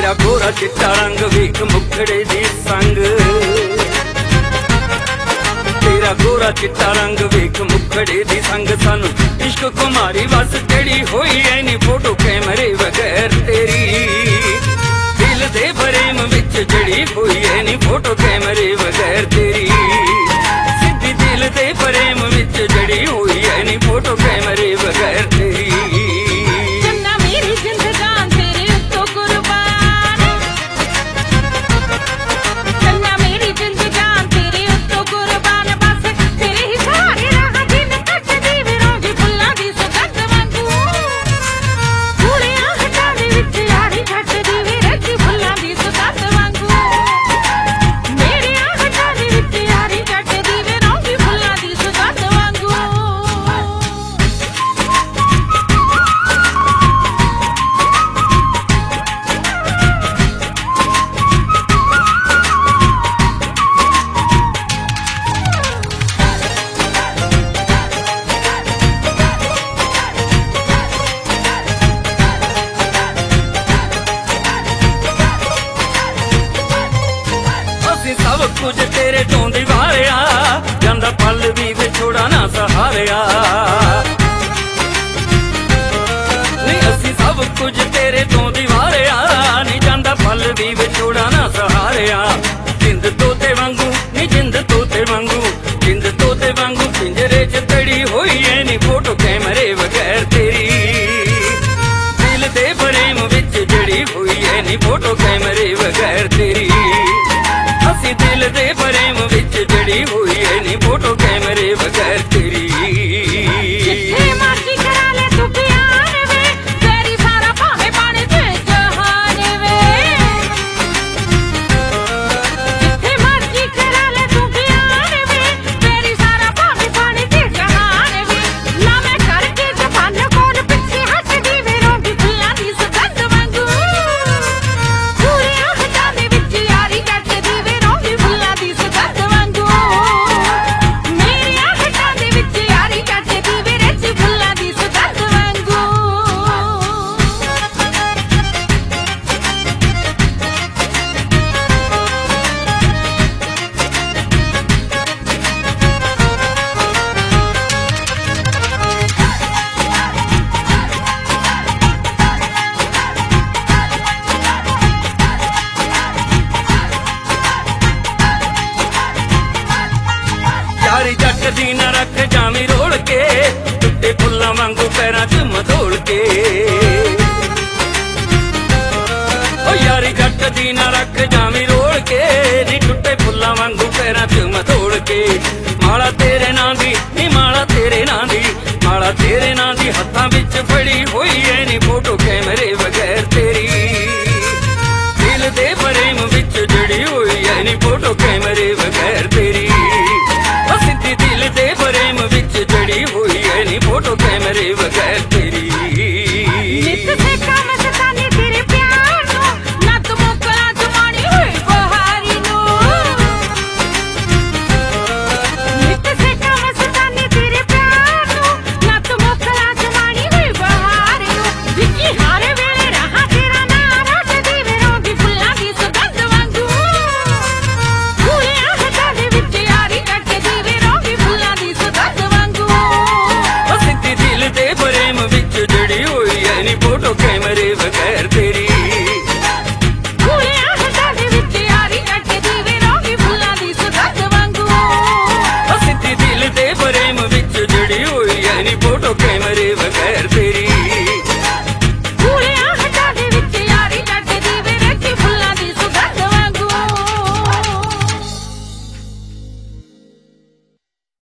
तेरा गोरा चिट्टा रंग वेख मुखड़े दी संग, तेरा गोरा चिट्टा रंग वेख मुखड़े दी संग। सानू इश्क कुमारी बस चढ़ी होई ऐ नी फोटो कैमरे बगैर तेरी, दिल दे फ्रेम विच जड़ी होई ऐ नी फोटो कैमरे बगैर तेरी, सिद्धी दिल दे फ्रेम विच जड़ी होई ऐ नी फोटो कैमरे बगैर तेरी। सब कुछ तेरे तो दीवारिया, जांदा पल भी विछोड़ा ना सहारिया। नहीं असी सब कुछ तेरे तो दीवारिया, नहीं जांदा पल भी विछोड़ा ना सहारिया। जिंद तोते वांगू नी जिंद तोते वांगू, जिंद तोते वांगू पिंजरे च तड़ी होई ऐ नी फोटो कैमरे बगैर तेरी, दिल दे फ्रेम विच जड़ी होई ऐ नी फोटो कैमरे बगैर तेरी, असी दिल दे फ्रेम विच जड़ी हुई है नी फोटो कैमरे बगैर तेरी। जिथे मर्जी करा ले तू प्यार वे, तेरी सारा भावे पाने ते जहान वे। जिथे मर्जी करा ले तू प्यार वे, तेरी सारा भावे पाने ते जहान वे। ला मैं करके जबान कोल पिछे हटदी वे, रोंदी फुल्लां दी सुगंध वांगू, पूरियां हटां दे विच यारी कटदी वे, रोंदी फुल्लां दी सुगंध वांगू। मेरियां हटां दे विच यारी कटदी वे, रच फुल्लां दी सुगंध वांगू। यारी जट दी ना रख जावी रोल के, टुटे फुल्लां वांगू पैरां च मधोल के। ओ यारी जट दी ना रख जावी रोल के, नी टुटे फुल्लां वांगू पैरां च मधोल के। माला तेरे नां दी नी माला तेरे नां दी, माला तेरे नां दी हत्थां विच फड़ी होई ऐ नी फोटो कैमरे बगैर तेरी, दिल दे फ्रेम विच जड़ी होई ऐ नी फोटो कैमरे बगैर तेरी, सिद्धी दिल दे फ्रेम विच जड़ी हुई है नी फोटो कैमरे बगैर तेरी। नित से काम सताने तेरे प्यार नू, नत मुकला जमानी हुई बहारी नू। नित से काम सताने तेरे प्यार नू, नत मुकला जमानी हुई बहारी नू। विची हारे वेले रहा तेरा नाम रटदी वे, रोंदी फुल्लां दी सुगंध वांगू, पूरियां हटां दे विच यारी कटदी वे, रोंदी फुल्लां दी सुगंध वांगू। सिद्धी दिल दे फ्रेम विच जड़ी हुई है नी फोटो कैमरे बगैर तेरी, पूरियां हटां दे विच यारी कटदी वे, रोंदी फुल्लां दी सुगंध वांगू। सिद्धी दिल दे फ्रेम विच जड़ी हुई है नी फोटो कैमरे बगैर